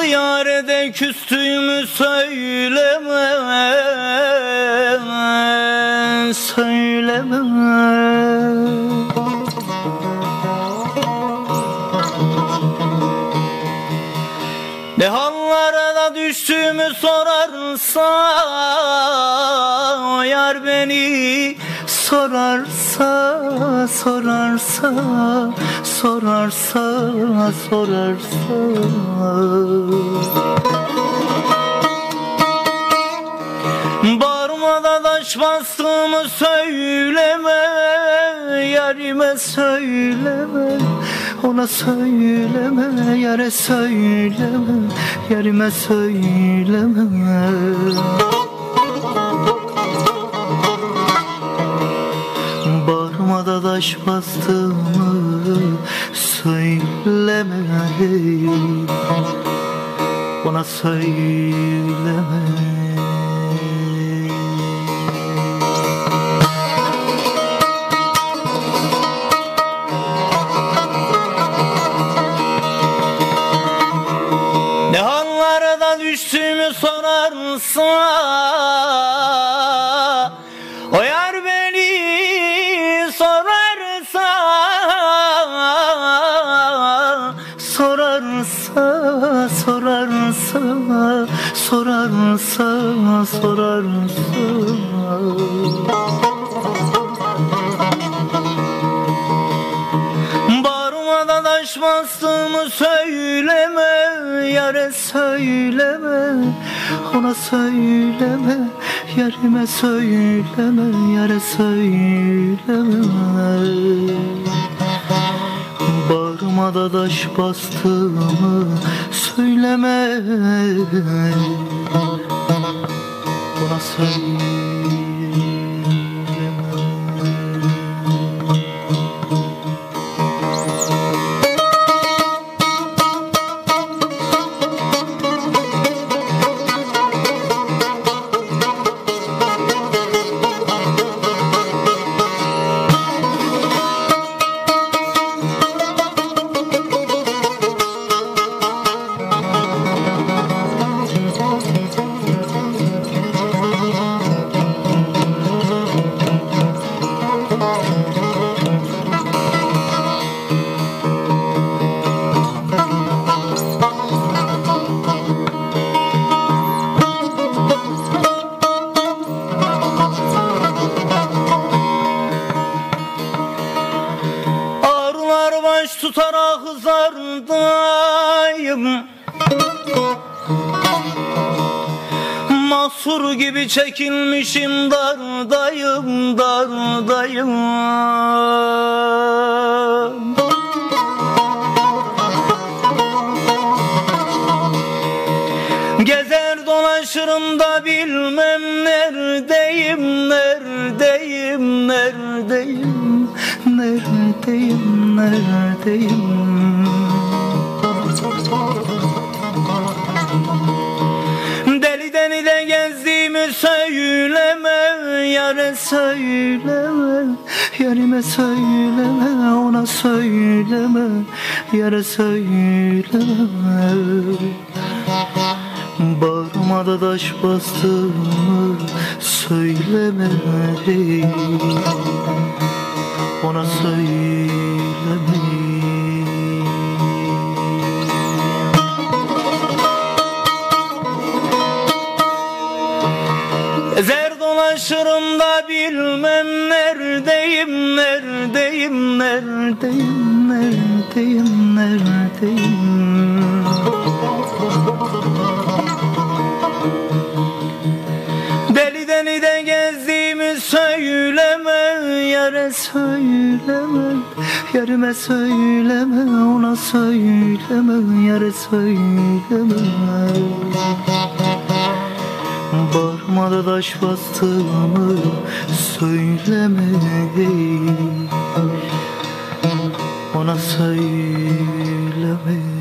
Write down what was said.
Hıyarede küstüğümü söyleme, söyleme. Ne hallara düştüğümü sorarsa, o yar beni sorarsa, sorarsa, sorarsa, sorarsa. Bağırmada taş bastığımı söyleme, yarime söyleme. Ona söyleme, yare söyleme, yarime söyleme. Bağrıma taş bastığımı söyleme, ona söyleme. Ne hallara düştüğümü sorarsa, o yar beni sorarsa, sorarsa, sorarsa, sorarsa, sorarsa. Bağrıma taş bastığımı söyleme, yare söyleme, ona söyleme, yarime söyleme, yare söyleme. Bağrıma da taş bastığımı söyleme, ona söyleme. Baş tutarak zardayım, mahsur gibi çekilmişim, dardayım, dardayım. Gezer dolaşırım da bilmem neredeyim, neredeyim, neredeyim, neredeyim, neredeyim. Deli deli de gezdiğimi söyleme, yare söyleme, yarime söyleme, ona söyleme, yare söyleme. Bağrıma da taş bastığımı söyleme, ona söyleme. Ezer dolaşırım da bilmem neredeyim, neredeyim, neredeyim, neredeyim, neredeyim. Deli deli de gezdiğimi söyleme, yare söyleme, yarime söyleme, ona söyleme, yare söyleme. Bağrıma da taş bastığımı söyleme, ona söyleme.